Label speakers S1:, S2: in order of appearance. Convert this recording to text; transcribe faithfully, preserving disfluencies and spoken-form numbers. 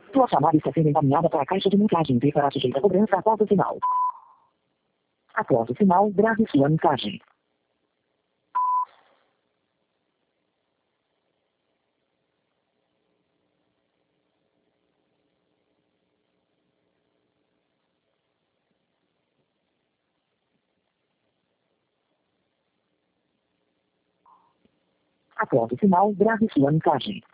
S1: Sua chamada está sendo encaminhada para a caixa de mensagem e será sujeita a cobrança após o sinal. Após o sinal, grave sua mensagem. Após o sinal, grave sua mensagem.